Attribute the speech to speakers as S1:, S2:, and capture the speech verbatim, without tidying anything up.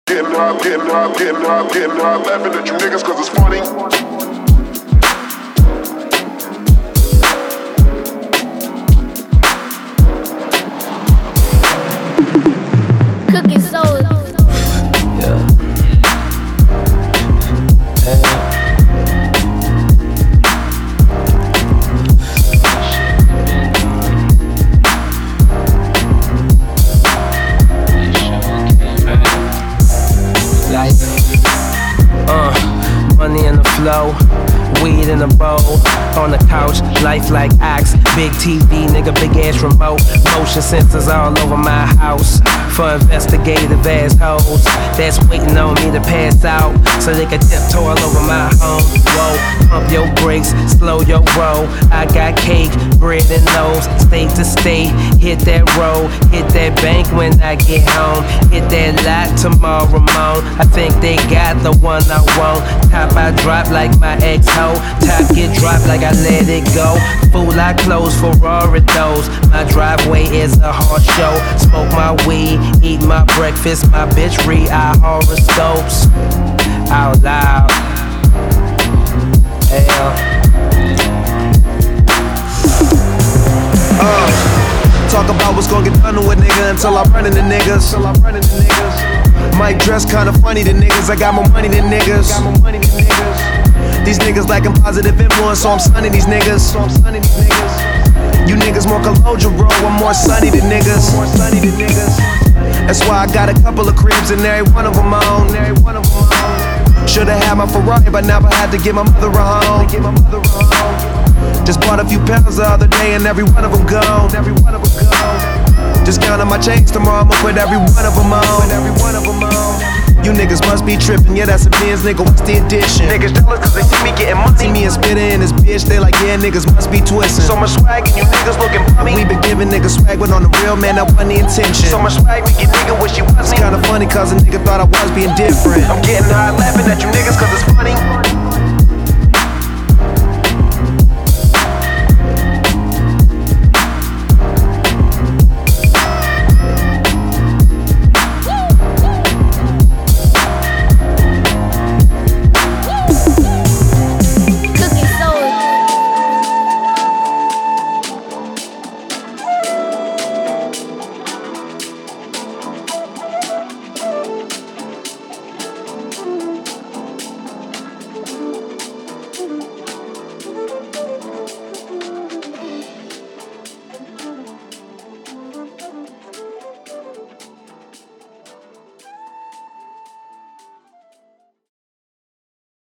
S1: Getting high, getting high, getting high, getting high, laughing at you niggas cause it's funny.
S2: Cooking soul.
S3: Yeah. Hey. Like, uh, money in the flow, weed in the bowl, on the couch, life like ox, big T V, nigga, big ass remote, motion sensors all over my house, for investigative ass hoes, that's waiting on me to pass out, so they can tiptoe all over my home. Whoa, pump your brakes, slow your roll, I got cake, bread and nose, state to state, hit that road, hit that bank when I get home, hit that lot tomorrow morning, I think they got the one I want, top I drop like my ex-ho, top get dropped like I let it go, fool I close Ferrari doors, my driveway is a hard show, smoke my weed, eat my breakfast, my bitch read our horoscopes, out loud, hell.
S4: Uh, talk about what's gonna get done to a nigga until I run into niggas. Until I run into niggas. Might dress kinda funny to niggas. I got more money than niggas. Got more money than niggas. These niggas lacking positive influence, so I'm sunning these niggas. So I'm sunning these niggas. You niggas more colloquial, bro. I'm more sunny than niggas. More sunny than niggas. That's why I got a couple of cribs and every one of them on. Every one of them on. Should've had my Ferrari, but now I had to give my mother a home. Give my mother a home. Just bought a few pounds the other day and every one of them gone. Every one of them gone. Just counting my chains tomorrow, I'ma put every one of them on. Every one of them on. You niggas must be trippin', yeah, that's a Benz, nigga, what's the addition? Niggas jealous cause they see me getting money. See me and Spitter in this bitch, they like, yeah, niggas must be twistin'. So much swag and you niggas looking bummy. We been giving niggas swag, but on the real, man, that wasn't the intention. So much swag, make your nigga wish you was me. It's kinda funny cause a nigga thought I was being different. I'm getting high laughing at you niggas cause it's funny.